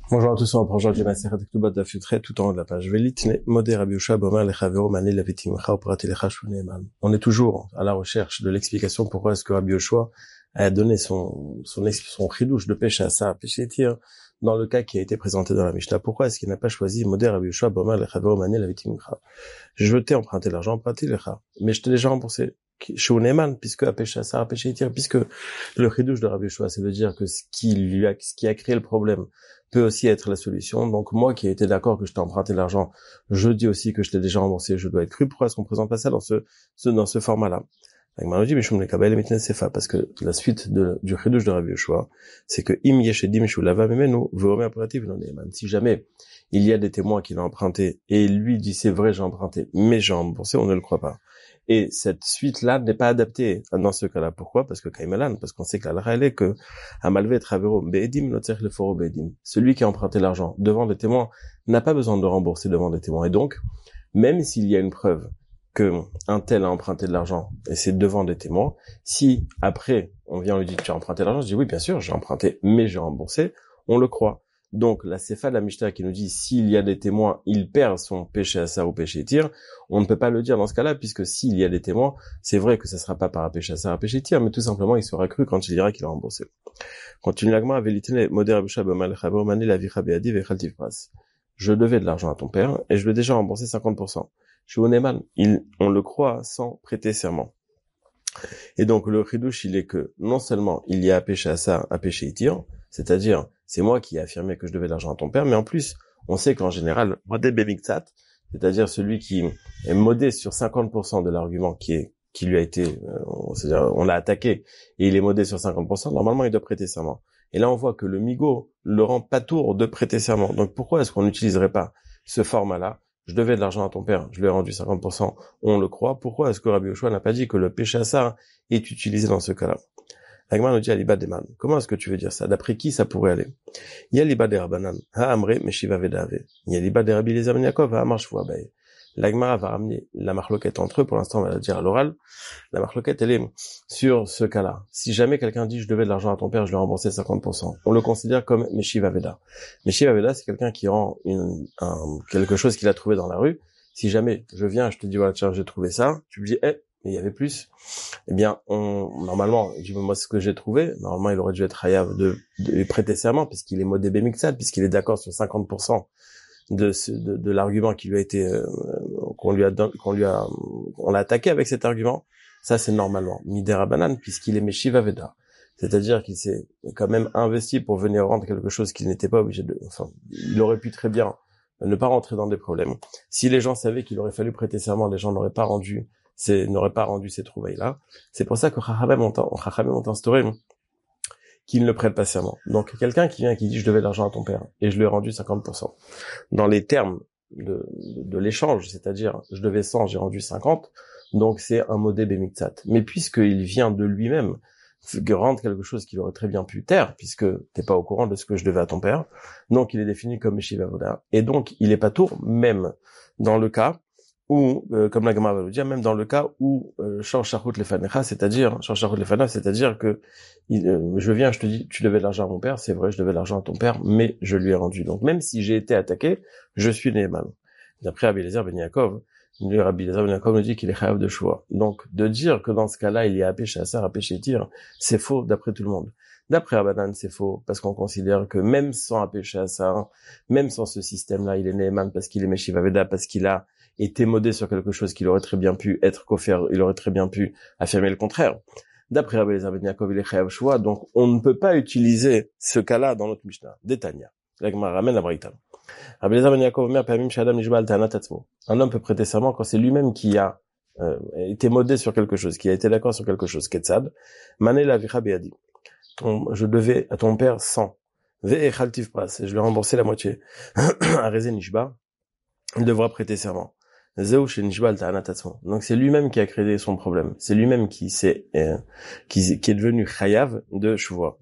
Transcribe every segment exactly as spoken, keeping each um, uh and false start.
Bonjour à tous, on reprend Georges Maseret Ketubot Daf Yudchet tout en haut de la page. Velitne Modé Rabbi Yoshua Bomer Lechavero Mané Levitimcha Oprati Lecha Shuneman. On est toujours à la recherche de l'explication pourquoi est-ce que Rabbi Yoshua a donné son son son chidouche de pêche à ça, pêche et tir, dans le cas qui a été présenté dans la Mishnah. Pourquoi est-ce qu'il n'a pas choisi Modé Rabbi Yoshua Bomer Lechavero Mané Levitimcha? Je t'ai emprunté l'argent, emprunté Lecha, mais je t'ai déjà remboursé. Shuneman, puisque à pêche à ça, pêche et tir, puisque le chidouche de Rabbi Yoshua, c'est de dire que ce qui lui a, ce qui a créé le problème peut aussi être la solution. Donc moi qui ai été d'accord que je t'ai emprunté l'argent, je dis aussi que je t'ai déjà remboursé, je dois être cru. Pourquoi est-ce qu'on présente pas ça dans ce, ce dans ce format-là? Parce que la suite de, du chidouche de Rabbi Yoshua, c'est que im yeshedim shulava memenu veomer operativ non neman. Si jamais il y a des témoins qui l'ont emprunté et lui dit c'est vrai j'ai emprunté mais j'ai remboursé, on ne le croit pas. Et cette suite-là n'est pas adaptée dans ce cas-là. Pourquoi? Parce que Kaimalan, parce qu'on sait que la est que Amalvé Travero Beedim noter le foro Beedim. Celui qui a emprunté l'argent devant des témoins n'a pas besoin de rembourser devant des témoins. Et donc, même s'il y a une preuve que un tel a emprunté de l'argent et c'est devant des témoins, si après on vient lui dire tu as emprunté l'argent, je dis oui bien sûr j'ai emprunté mais j'ai remboursé, on le croit. Donc, la Sefa de la Mishnah qui nous dit s'il y a des témoins, il perd son péché à ça ou péché tir, on ne peut pas le dire dans ce cas-là, puisque s'il y a des témoins, c'est vrai que ça sera pas par un péché à ça, un péché tir, mais tout simplement, il sera cru quand il dira qu'il a remboursé. Continue l'agma, velitene, moder la vichabeadi vechaltiv pras. Je devais de l'argent à ton père, et je l'ai déjà remboursé cinquante pour cent. Je suis Neman, il, on le croit sans prêter serment. Et donc, le chidouche, il est que, non seulement il y a un péché à ça, un péché tir, c'est-à-dire, c'est moi qui ai affirmé que je devais de l'argent à ton père, mais en plus, on sait qu'en général, modé bemiktsat, c'est-à-dire celui qui est modé sur cinquante pour cent de l'argument qui est, qui lui a été, euh, c'est-à-dire, on l'a attaqué, et il est modé sur cinquante pour cent, normalement, il doit prêter serment. Et là, on voit que le migo le rend pas tour de prêter serment. Donc, pourquoi est-ce qu'on n'utiliserait pas ce format-là? Je devais de l'argent à ton père, je lui ai rendu cinquante pour cent, on le croit. Pourquoi est-ce que Rabbi Yoshua n'a pas dit que le péché à ça est utilisé dans ce cas-là? L'Agma nous dit Aliba Deman. Comment est-ce que tu veux dire ça? D'après qui ça pourrait aller? Il y a l'Iba de Rabbanan, ha Amre, Meshiva Vedave. Il y a l'Iba de Rabbi Eliezer ben Yaakov, ha Amar Shvua Bae. L'Agma va ramener la marloquette entre eux, pour l'instant on va la dire à l'oral. La marloquette elle est sur ce cas-là. Si jamais quelqu'un dit je devais de l'argent à ton père, je lui ai remboursé cinquante pour cent, on le considère comme Meshiva Veda. Meshiva Veda c'est quelqu'un qui rend une, un, quelque chose qu'il a trouvé dans la rue. Si jamais je viens, je te dis voilà tiens j'ai trouvé ça, tu me dis eh mais il y avait plus, eh bien, on, normalement, je dis, moi, ce que j'ai trouvé, normalement, il aurait dû être hayav de, de prêter serment, puisqu'il est modé bemixad, puisqu'il est d'accord sur cinquante pour cent de, de, de l'argument qui lui a été, euh, qu'on lui a, qu'on lui a, on l'a attaqué avec cet argument. Ça, c'est normalement midera banane, puisqu'il est meshiva veda. C'est-à-dire qu'il s'est quand même investi pour venir rendre quelque chose qu'il n'était pas obligé de, enfin, il aurait pu très bien ne pas rentrer dans des problèmes. Si les gens savaient qu'il aurait fallu prêter serment, les gens n'auraient pas rendu c'est, n'aurait pas rendu ces trouvailles-là. C'est pour ça que Chachamim ont instauré qu'il ne prête pas serment. Donc, quelqu'un qui vient et qui dit, je devais de l'argent à ton père, et je lui ai rendu cinquante pour cent. Dans les termes de, de, de l'échange, c'est-à-dire, je devais cent, j'ai rendu cinquante, donc c'est un modé bemiktsat. Mais puisqu'il vient de lui-même, rendre quelque chose qu'il aurait très bien pu taire, puisque t'es pas au courant de ce que je devais à ton père, donc il est défini comme Meshiva Voda. Et donc, il est pas tour, même dans le cas ou euh, comme la Gemara va le dire, même dans le cas où Shor Shachut Lefanecha, c'est-à-dire Shor Shachut Lefanecha, c'est-à-dire que il, euh, je viens, je te dis, tu devais de l'argent à mon père, c'est vrai, je devais de l'argent à ton père, mais je lui ai rendu. Donc même si j'ai été attaqué, je suis Neeman. D'après Rabbi Eliezer ben Yaakov, Rabbi Eliezer ben Yaakov nous dit qu'il est chayav de choix. Donc de dire que dans ce cas-là, il y a un péché assar, un péché tir, c'est faux d'après tout le monde. D'après Rabbanan, c'est faux, parce qu'on considère que même sans un péché assar, même sans ce système-là, il est Neeman parce qu'il est Meshiva Veda, parce qu'il a été modé sur quelque chose qu'il aurait très bien pu être coffert, il aurait très bien pu affirmer le contraire. D'après Rabbi Eliezer ben Yaakov, il est chayav shua, donc on ne peut pas utiliser ce cas-là dans notre Mishnah. Détania. La Gemara ramène la Braïta. Rabbi Eliezer ben Yaakov omer pamim sh'adam nishba al ta'anat atzmo. Un homme peut prêter serment quand c'est lui-même qui a euh, été modé sur quelque chose, qui a été d'accord sur quelque chose. Ketzad, mané la vicha beadi. Je devais à ton père cent. Ve'e chaltiv pras, et je lui ai remboursé la moitié. Arezé nishba, il devra prêter serment. Donc c'est lui-même qui a créé son problème. C'est lui-même qui s'est, euh, qui, qui est devenu chayav de shuvah.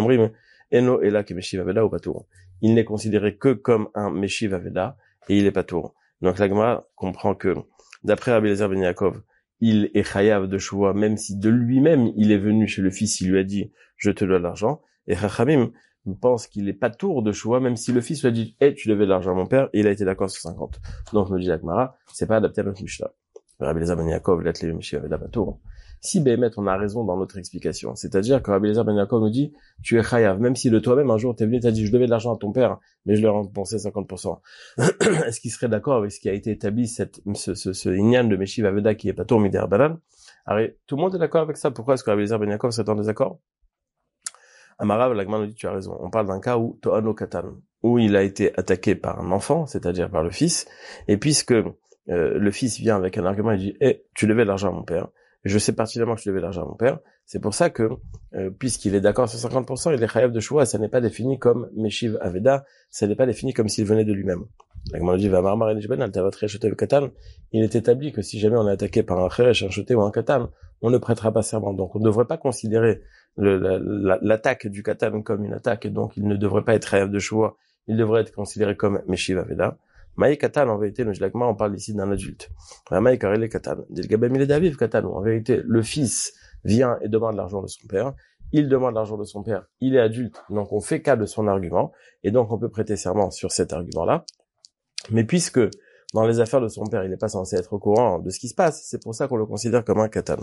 Eno ela ke meshiv aveda ou patour. Il n'est considéré que comme un meshiv aveda et il est patour. Donc la Gemara comprend que d'après Rabbi Eliezer ben Yaakov, il est chayav de shuvah même si de lui-même il est venu chez le fils, il lui a dit je te dois l'argent. Et Chachamim pense qu'il est pas tour de choix, même si le fils lui a dit, eh, tu devais de l'argent à mon père, et il a été d'accord sur cinquante. Donc, me dit la Gemara, c'est pas adapté à notre Mishnah. Rabbi Eliezer ben Yaakov, l'être les Mishnah avait pas tour. Si Béhémet, on a raison dans notre explication, c'est-à-dire que Rabbi Eliezer ben Yaakov nous dit, tu es chayav, même si de toi-même, un jour, t'es venu, t'as dit, je devais de l'argent à ton père, mais je lui ai remboursé cinquante pour cent. Est-ce qu'il serait d'accord avec ce qui a été établi, cette, ce, ce, ce inyan de Meshiv Aveda qui est pas tour mider banan? Alors, tout le monde est d'accord avec ça. Pourquoi est-ce que Rabbi Eliezer ben Yaakov serait en désaccord? Amarav, la Gemara nous dit, tu as raison. On parle d'un cas où To'ano Katan, où il a été attaqué par un enfant, c'est-à-dire par le fils, et puisque euh, le fils vient avec un argument et dit, eh, tu devais de l'argent à mon père, je sais particulièrement que je devais de l'argent à mon père, c'est pour ça que, euh, puisqu'il est d'accord sur cinquante pour cent, il est chayav de choix, ça n'est pas défini comme Meshiv Aveda, ça n'est pas défini comme s'il venait de lui-même. La Gemara nous dit, Vamar Mar Enishben, al Tavat Rechotev Katan, il est établi que si jamais on est attaqué par un Cheresh, un Choté ou un Katan, on ne prêtera pas serment. Donc on ne devrait pas considérer le, la, la, l'attaque du Katan comme une attaque, et donc il ne devrait pas être chayav de choix, il devrait être considéré comme Meshiv Aveda. Maï Katan, en vérité, on parle ici d'un adulte. Maï Karele Katan. Dilgabem il est David Katan. En vérité, le fils vient et demande l'argent de son père. Il demande l'argent de son père. Il est adulte. Donc, on fait cas de son argument. Et donc, on peut prêter serment sur cet argument-là. Mais puisque, dans les affaires de son père, il n'est pas censé être au courant de ce qui se passe, c'est pour ça qu'on le considère comme un Katan.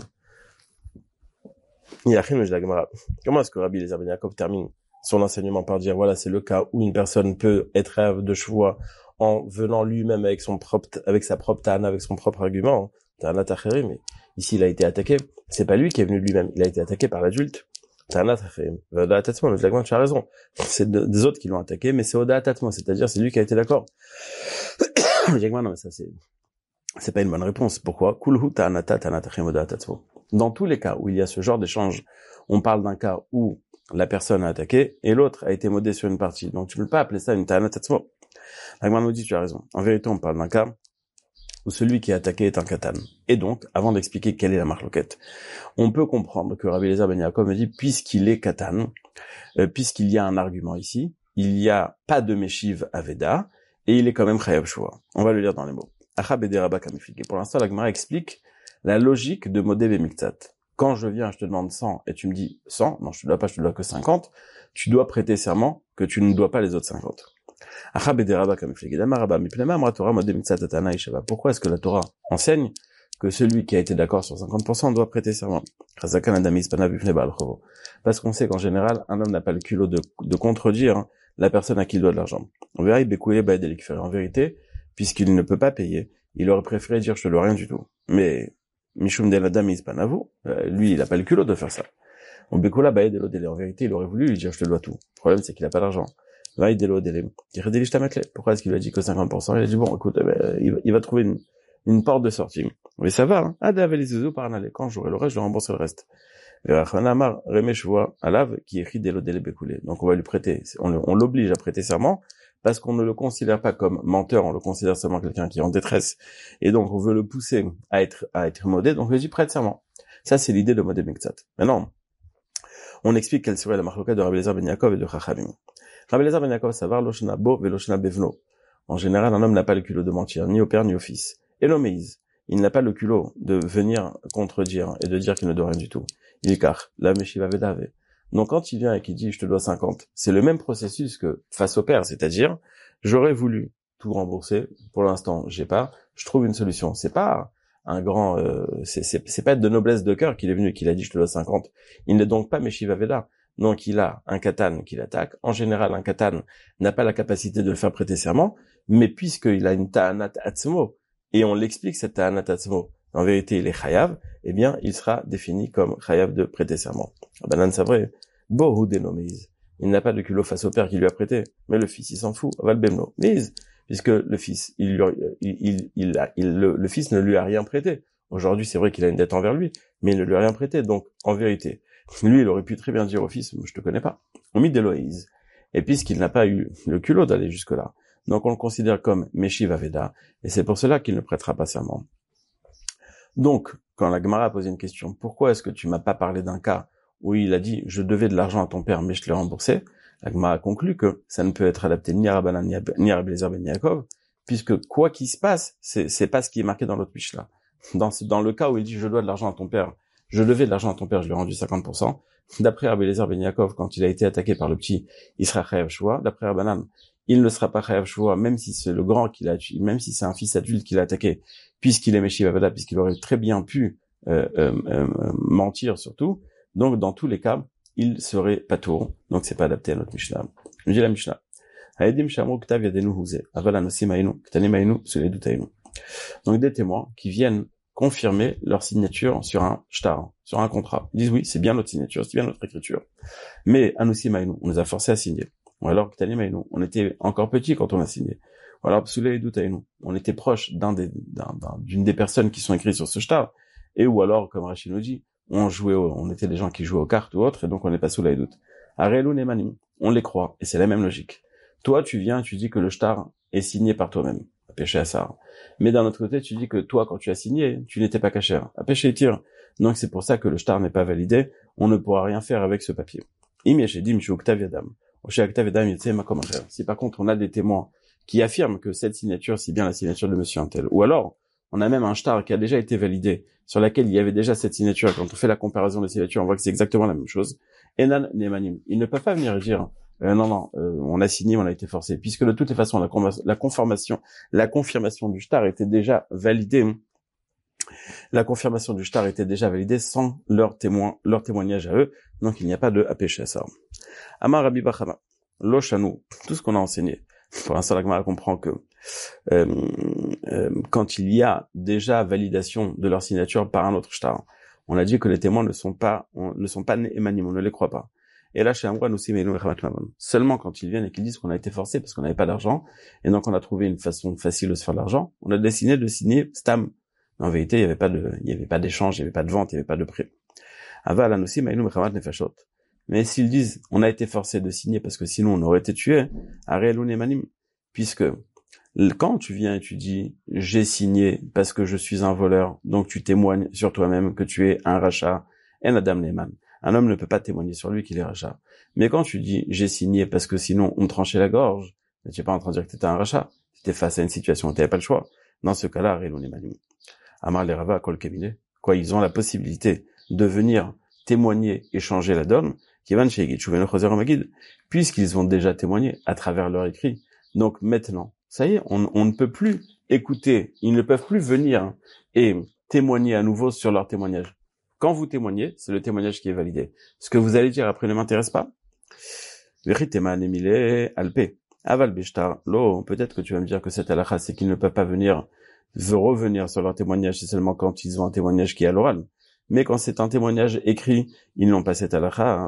Comment est-ce que Rabbi Eliezer ben Yaakov termine son enseignement par dire, voilà, c'est le cas où une personne peut être chayav de choix en venant lui-même avec son propre, avec sa propre ta'ana, avec son propre argument, ta'ana tacherim, mais ici il a été attaqué, c'est pas lui qui est venu de lui-même, il a été attaqué par l'adulte. Ta'ana tacherim. Oda atatmo, le Zlagman, tu as raison. C'est de, des autres qui l'ont attaqué, mais c'est Oda atatmo, c'est-à-dire c'est lui qui a été d'accord. Zlagman, non, mais ça c'est, c'est pas une bonne réponse. Pourquoi? Kulhu ta'ana ta'ana tacherim Oda atatmo. Dans tous les cas où il y a ce genre d'échange, on parle d'un cas où la personne a attaqué et l'autre a été modé sur une partie. Donc tu ne peux pas appeler ça une ta'ana tatsmo. La Gemara nous dit, tu as raison. En vérité, on parle d'un cas où celui qui est attaqué est un katan. Et donc, avant d'expliquer quelle est la marloquette, on peut comprendre que Rabbi Eliezer ben Yaakov me dit, puisqu'il est katan, euh, puisqu'il y a un argument ici, il n'y a pas de Meshiv Aveda, et il est quand même chayav shua. On va le lire dans les mots. Achab et Deraba Kamiflik. Et pour l'instant, la Gemara explique la logique de Modé Bemiktat. Quand je viens, je te demande cent, et tu me dis cent, non, je te dois pas, je te dois que cinquante, tu dois prêter serment que tu ne dois pas les autres cinquante. Pourquoi est-ce que la Torah enseigne que celui qui a été d'accord sur cinquante pour cent doit prêter serment? Parce qu'on sait qu'en général, un homme n'a pas le culot de, de contredire la personne à qui il doit de l'argent. En vérité, puisqu'il ne peut pas payer, il aurait préféré dire je te dois rien du tout. Mais Mishum de l'Adam Ispanavu, lui, il n'a pas le culot de faire ça. En vérité, il aurait voulu lui dire je te dois tout. Le problème, c'est qu'il n'a pas d'argent. Pourquoi est-ce qu'il lui a dit que cinquante pour cent? Il a dit, bon, écoute, euh, il, va, il va trouver une, une porte de sortie. Mais ça va, hein. Quand j'aurai le reste, je vais rembourser le reste. Donc on va lui prêter, on, on l'oblige à prêter serment, parce qu'on ne le considère pas comme menteur, on le considère seulement quelqu'un qui est en détresse. Et donc on veut le pousser à être, à être modé, donc on lui dit prête serment. Ça, c'est l'idée de modé Miktsat. Maintenant, on explique quelle serait la marloquette de Rabbi Eliezer ben Yaakov et de Chachamim. Rabbi Eliezer ben Yaakov savar loshna bo veloshna bevno. En général, un homme n'a pas le culot de mentir, ni au père, ni au fils. Et l'homéise, il n'a pas le culot de venir contredire et de dire qu'il ne doit rien du tout. Il est car, la meshiva vedave. Donc quand il vient et qu'il dit je te dois cinquante, c'est le même processus que face au père, c'est-à-dire, j'aurais voulu tout rembourser, pour l'instant, j'ai pas, je trouve une solution. C'est pas un grand, euh, c'est, c'est, c'est pas de noblesse de cœur qu'il est venu et qu'il a dit je te dois cinquante. Il n'est donc pas meshiva veda. Donc il a un katan qui l'attaque. En général, un katan n'a pas la capacité de le faire prêter serment, mais puisqu'il a une ta'anat atzmo, et on l'explique cette ta'anat atzmo, en vérité il est chayav, eh bien il sera défini comme chayav de prêter serment. Banan Savré, bohu denomise. Il n'a pas de culot face au père qui lui a prêté, mais le fils il s'en fout, valbemno, mise, puisque le fils, il, il, il, il, a, il le, le fils ne lui a rien prêté. Aujourd'hui c'est vrai qu'il a une dette envers lui, mais il ne lui a rien prêté, donc en vérité, lui, il aurait pu très bien dire au fils, je te connais pas. On mit d'Éloïse. Et puisqu'il n'a pas eu le culot d'aller jusque-là, donc on le considère comme Meshiv Aveda, et c'est pour cela qu'il ne prêtera pas serment. Donc, quand la Gemara a posé une question, pourquoi est-ce que tu m'as pas parlé d'un cas où il a dit, je devais de l'argent à ton père, mais je te l'ai remboursé? La Gemara a conclu que ça ne peut être adapté ni à Rabbanan, ni à Rabbi Eliezer ben Yaakov, puisque quoi qu'il se passe, c'est, c'est pas ce qui est marqué dans l'autre Mishnah. Dans, dans le cas où il dit, je dois de l'argent à ton père, je devais de l'argent à ton père, je lui ai rendu cinquante pour cent. D'après Rabbi Eliezer ben Yaakov, quand il a été attaqué par le petit, il sera chayav shvoua. D'après Rabbanan, il ne sera pas chayav shvoua, même si c'est le grand qui l'a, même si c'est un fils adulte qui l'a attaqué, puisqu'il est Meshiv Avada, puisqu'il aurait très bien pu euh, euh, euh, mentir surtout. Donc, dans tous les cas, il serait patour. Donc, c'est pas adapté à notre Mishnah. Je dis la Mishnah. Donc, des témoins qui viennent confirmer leur signature sur un shtar, sur un contrat. Ils disent oui, c'est bien notre signature, c'est bien notre écriture. Mais Anoussi Maïnou, on nous a forcé à signer. Ou alors Ktani Maïnou, on était encore petit quand on a signé. Ou alors Psoulé Doutaïnou, on était proche d'un des, d'un, d'un, d'une des personnes qui sont écrites sur ce shtar. Et ou alors, comme Rachid nous dit, on jouait, au, on était des gens qui jouaient aux cartes ou autres, et donc on n'est pas sous la doute. Arelu Nemanim, on les croit, et c'est la même logique. Toi, tu viens et tu dis que le shtar est signé par toi-même. Péché à ça. Mais d'un autre côté, tu dis que toi, quand tu as signé, tu n'étais pas caché. À péché et tir. Donc c'est pour ça que le shtar n'est pas validé. On ne pourra rien faire avec ce papier. Si par contre on a des témoins qui affirment que cette signature, c'est bien la signature de monsieur Antel, ou alors on a même un shtar qui a déjà été validé, sur laquelle il y avait déjà cette signature, et quand on fait la comparaison des signatures, on voit que c'est exactement la même chose. Enan Nemanim. Ils ne peuvent pas venir dire Euh, non, non, euh, on a signé, on a été forcé, puisque de toutes les façons, la, la conformation, la confirmation du shtar était déjà validée. La confirmation du shtar était déjà validée sans leur témoin, leur témoignage à eux, donc il n'y a pas de apéché à ça. Amar Rabbi Bachama, Lochanou, tout ce qu'on a enseigné. Pour l'instant, la Gemara comprend que euh, euh, quand il y a déjà validation de leur signature par un autre shtar, on a dit que les témoins ne sont pas, on, ne sont pas émanim, on ne les croit pas. Et là, chez Amroua, nous aussi, seulement quand ils viennent et qu'ils disent qu'on a été forcé parce qu'on n'avait pas d'argent, et donc on a trouvé une façon facile de se faire de l'argent, on a décidé de signer Stam. En vérité, il n'y avait pas de, il n'y avait pas d'échange, il n'y avait pas de vente, il n'y avait pas de prix. Mais s'ils disent, on a été forcé de signer parce que sinon on aurait été tué, puisque quand tu viens et tu dis, j'ai signé parce que je suis un voleur, donc tu témoignes sur toi-même que tu es un rachat, en Adam Neyman. Un homme ne peut pas témoigner sur lui qu'il est rachat. Mais quand tu dis, j'ai signé parce que sinon on me tranchait la gorge, tu n'es pas en train de dire que tu étais un rachat. Tu étais face à une situation où tu n'avais pas le choix. Dans ce cas-là, Amar les Rava, Kol Kemine, quoi, ils ont la possibilité de venir témoigner et changer la donne, puisqu'ils ont déjà témoigné à travers leur écrit. Donc maintenant, ça y est, on, on ne peut plus écouter, ils ne peuvent plus venir et témoigner à nouveau sur leur témoignage. Quand vous témoignez, c'est le témoignage qui est validé. Ce que vous allez dire après ne m'intéresse pas. Peut-être que tu vas me dire que cette halakha, c'est qu'ils ne peuvent pas venir revenir sur leur témoignage, c'est seulement quand ils ont un témoignage qui est à l'oral. Mais quand c'est un témoignage écrit, ils n'ont pas cette halakha.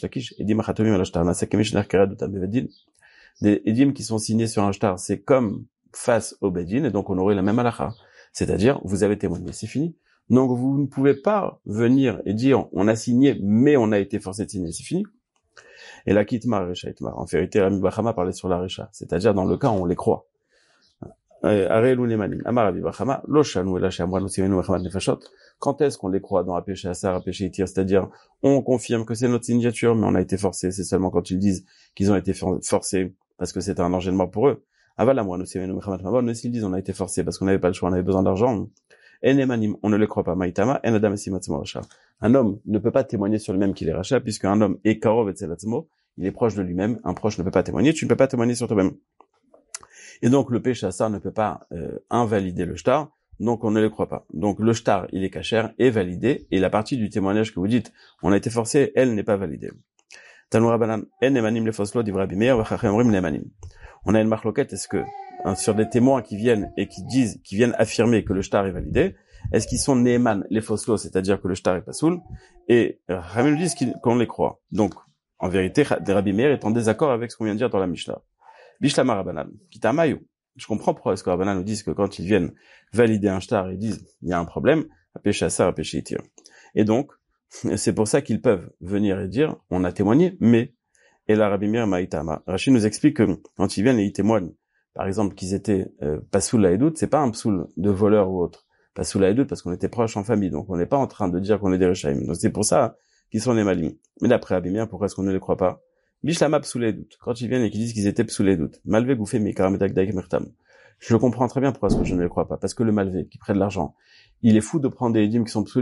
Des édims qui sont signés sur un shtar, c'est comme face au bedin, et donc on aurait la même halakha. C'est-à-dire, vous avez témoigné, c'est fini. Donc vous ne pouvez pas venir et dire on a signé mais on a été forcé de signer, c'est fini. Et la kitmar recha itmar. En vérité, Rabbi Bachama parlait sur la recha, c'est-à-dire dans le cas où on les croit. Arelu nemanim. Amar Rabbi Bachama lo shanu ela shamranu simenu mechamat nefashot. Quand est-ce qu'on les croit dans apéché asar, apéché itir, c'est-à-dire on confirme que c'est notre signature mais on a été forcé, c'est seulement quand ils disent qu'ils ont été forcés parce que c'est un danger de mort pour eux. Aval amranu simenu mechamat mabon, mais s'ils disent on a été forcé parce qu'on n'avait pas le choix, on avait besoin d'argent. Enemanim, on ne le croit pas. Maïtama, en adam esimatzmo rachat. Un homme ne peut pas témoigner sur lui-même qu'il est rachat, puisqu'un homme est karov et tzelatzmo, il est proche de lui-même. Un proche ne peut pas témoigner. Tu ne peux pas témoigner sur toi-même. Et donc le péché ça ne peut pas euh, invalider le shtar. Donc on ne le croit pas. Donc le shtar, il est kasher, est validé, et la partie du témoignage que vous dites, on a été forcé, elle n'est pas validée. Tanoura banan, enemanim le foslo divra bimeir vachachemrim nemanim. On a une marloquette, est-ce que hein, sur des témoins qui viennent et qui disent, qui viennent affirmer que le shtar est validé, est-ce qu'ils sont neeman les foslo, c'est-à-dire que le shtar est pasoul, et Ramé nous dit qu'on les croit. Donc en vérité, Rabbi Meir est en désaccord avec ce qu'on vient de dire dans la Mishnah. Bishlama Rabbanan, Kitamayu. Je comprends pourquoi est-ce que Rabbanan nous disent que quand ils viennent valider un shtar, ils disent il y a un problème, à péché à ça, à péché itir. Et donc, c'est pour ça qu'ils peuvent venir et dire on a témoigné, mais et la Rabbi Meir Maïtama. Rachid nous explique que quand ils viennent et ils témoignent, par exemple qu'ils étaient euh, pasoul à Edout, c'est pas un psoul de voleur ou autre. Pasoul à Edout parce qu'on était proches en famille, donc on n'est pas en train de dire qu'on est des Rechaim. Donc c'est pour ça qu'ils sont les malim. Mais d'après Rabbi Meir, pourquoi est-ce qu'on ne les croit pas? Bishlama psoul à Edout. Quand ils viennent et qu'ils disent qu'ils étaient psoul à Edout, malvé gouffé mi karametak daik mertam. Je comprends très bien pourquoi est-ce que je ne les crois pas. Parce que le malvé qui prête de l'argent, il est fou de prendre des édimes qui sont psoulim,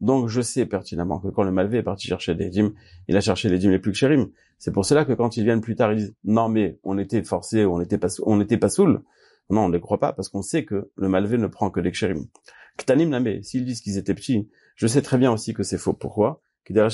Donc, je sais pertinemment que quand le malvé est parti chercher les dîmes, il a cherché les dîmes les plus kshérim. C'est pour cela que quand ils viennent plus tard, ils disent, non, mais on était forcés, on n'était pas, on n'était pas saoul. Non, on ne les croit pas parce qu'on sait que le malvé ne prend que les kshérim. Ktanim namé, s'ils disent qu'ils étaient petits, je sais très bien aussi que c'est faux. Pourquoi?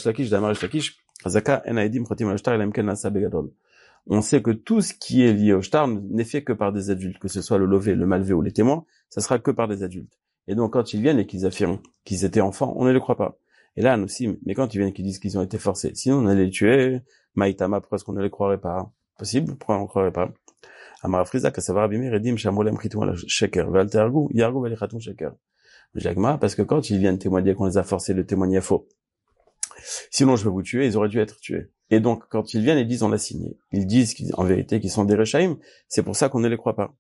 On sait que tout ce qui est lié au shtar n'est fait que par des adultes, que ce soit le lové, le malvé ou les témoins, ça sera que par des adultes. Et donc, quand ils viennent et qu'ils affirment qu'ils étaient enfants, on ne les croit pas. Et là, nous aussi, mais quand ils viennent et qu'ils disent qu'ils ont été forcés, sinon on allait les tuer, Maïtama, pourquoi est-ce qu'on ne les croirait pas? Possible? Pourquoi on ne croirait pas? Amara Friza, Kassavar Abimir, Edim, Shamolem, Chitou, Sheker, Valtergu, Yargu, Velichatum, Sheker. Jagma, parce que quand ils viennent témoigner qu'on les a forcés de témoigner faux, sinon je vais vous tuer, ils auraient dû être tués. Et donc, quand ils viennent et disent on l'a signé, ils disent qu'ils, en vérité qu'ils sont des Rechaïm, c'est pour ça qu'on ne les croit pas.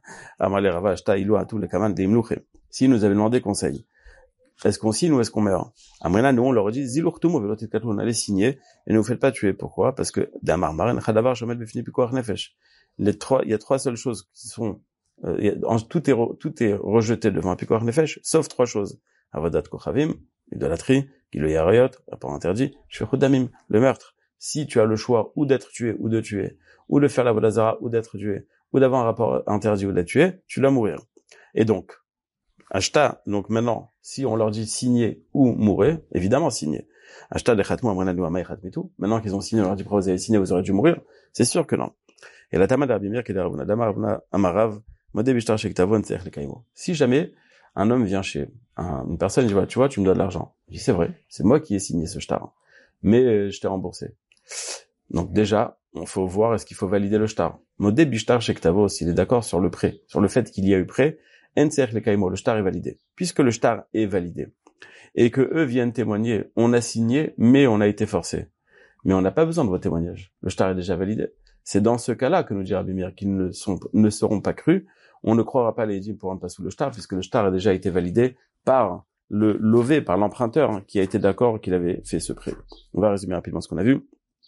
Si nous avaient demandé conseil, est-ce qu'on signe ou est-ce qu'on meurt? Amrena, nous on leur dit, Zilurtumu velotitkatu, on allait signer, et ne vous faites pas tuer. Pourquoi? Parce que, Damar Maren, Chadavar, Shomel, Befini, Pikuach, Nefesh. Les trois, il y a trois seules choses qui sont, euh, y a, tout est, re, tout est rejeté devant un Pikuach Nefesh, sauf trois choses. Avodat Kochavim, idolâtrie, Gilo Yarayot, rapport interdit, Shvechut Damim, le meurtre. Si tu as le choix ou d'être tué ou de tuer, ou de faire la Vodazara ou d'être tué, ou d'avoir un rapport interdit ou d'être tué, tu dois mourir. Et donc, Ashta, donc maintenant, si on leur dit signer ou mourir, évidemment signer. Ashta de Khatmou Amranadou Amay Khatmitou, maintenant qu'ils ont signé, on leur dit pourquoi vous avez signé, vous aurez dû mourir, c'est sûr que non. Et la Tama d'Arbimir qui est d'Arabuna, Dama Amarav, Modé Bishtar Shektavon, Tserch le Kaimo. Si jamais un homme vient chez un, une personne et dit, tu vois, tu me dois de l'argent. Je dis, c'est vrai, c'est moi qui ai signé ce shtar, mais euh, je t'ai remboursé. Donc déjà, il faut voir est-ce qu'il faut valider le shtar. Modé Bishtar Shektavo, s'il est d'accord sur le prêt, sur le fait qu'il y a eu prêt, Enser le Kaimo, le shtar est validé. Puisque le shtar est validé, et que eux viennent témoigner, on a signé, mais on a été forcé. Mais on n'a pas besoin de vos témoignages. Le shtar est déjà validé. C'est dans ce cas-là que nous dit Rabbi Meir qu'ils ne sont, ne seront pas crus. On ne croira pas les dîmes pour rentrer sous le shtar, puisque le shtar a déjà été validé par le lové, par l'emprunteur, hein, qui a été d'accord qu'il avait fait ce prêt. On va résumer rapidement ce qu'on a vu.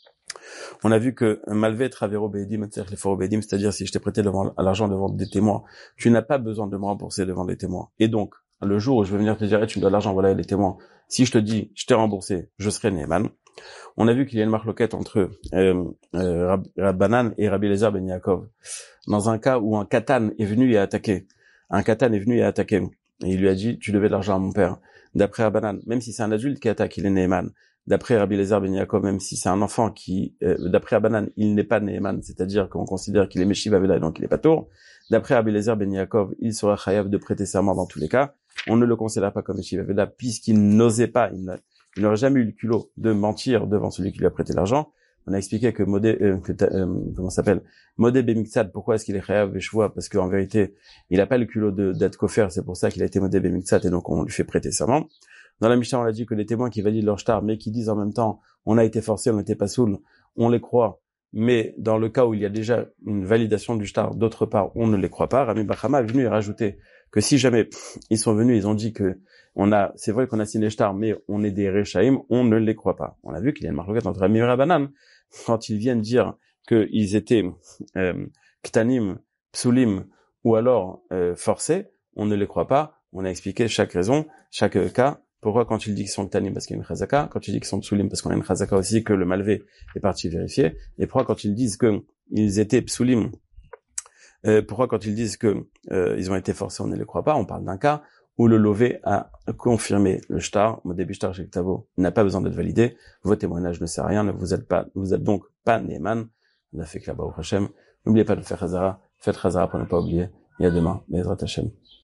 On a vu que malvé travero beedim, c'est-à-dire si je t'ai prêté devant, à l'argent devant des témoins, tu n'as pas besoin de me rembourser devant des témoins. Et donc, le jour où je vais venir te dire, hey, tu me dois de l'argent, voilà les témoins. Si je te dis, je t'ai remboursé, je serai Neeman. On a vu qu'il y a une marloquette entre euh, euh, Rabbanan et Rabbi Eliezer ben Yaakov. Dans un cas où un katan est venu et a attaqué. Un katan est venu et a attaqué. Et il lui a dit, tu devais de l'argent à mon père. D'après Rabbanan, même si c'est un adulte qui attaque, il est Neeman. D'après Rabbi Eliezer ben Yaakov, même si c'est un enfant qui, euh, d'après Rabbanan, il n'est pas Neeman, c'est-à-dire qu'on considère qu'il est Meshiv Avela et donc il est pas tour. D'après Rabbi Eliezer ben Yaakov, il sera chayav de prêter serment dans tous les cas. On ne le considère pas comme Meshiv Avela puisqu'il n'osait pas, il, il n'aurait jamais eu le culot de mentir devant celui qui lui a prêté l'argent. On a expliqué que Modé, euh, que, euh, comment ça s'appelle, Modé Bemiktsad, pourquoi est-ce qu'il est chayav Veshvoa? Parce qu'en vérité, il n'a pas le culot de, d'être kofer, c'est pour ça qu'il a été Modé Bemiktsad et donc on lui fait prêter serment. Dans la Mishnah, on a dit que les témoins qui valident leur shtar, mais qui disent en même temps, on a été forcé, on n'était pas saoul, on les croit. Mais dans le cas où il y a déjà une validation du shtar, d'autre part, on ne les croit pas. Rami Bachama est venu et rajouter que si jamais ils sont venus, ils ont dit que on a, c'est vrai qu'on a signé le shtar, mais on est des Rechaïm, on ne les croit pas. On a vu qu'il y a une marloquette entre Rami et Rabbanan. Quand ils viennent dire qu'ils étaient euh, Ktanim, Psulim, ou alors euh, forcés, on ne les croit pas. On a expliqué chaque raison, chaque cas. Pourquoi quand il dit qu'ils sont Ktanim parce qu'il y a une Chazaka, quand il dit qu'ils sont Psulim parce qu'on a une Chazaka aussi, que le malvé est parti vérifier, et pourquoi quand ils disent que ils étaient Psulim, euh, pourquoi quand ils disent que euh, ils ont été forcés, on ne les croit pas, on parle d'un cas où le lové a confirmé le shtar, Modé shtar chez Ktavo, n'a pas besoin d'être validé, vos témoignages ne servent à rien, ne vous êtes pas, vous êtes donc pas Neeman, on a fait que là-bas au Hachem, n'oubliez pas de faire Chazara, faites Chazara pour ne pas oublier, et à demain, Bezrat Hachem.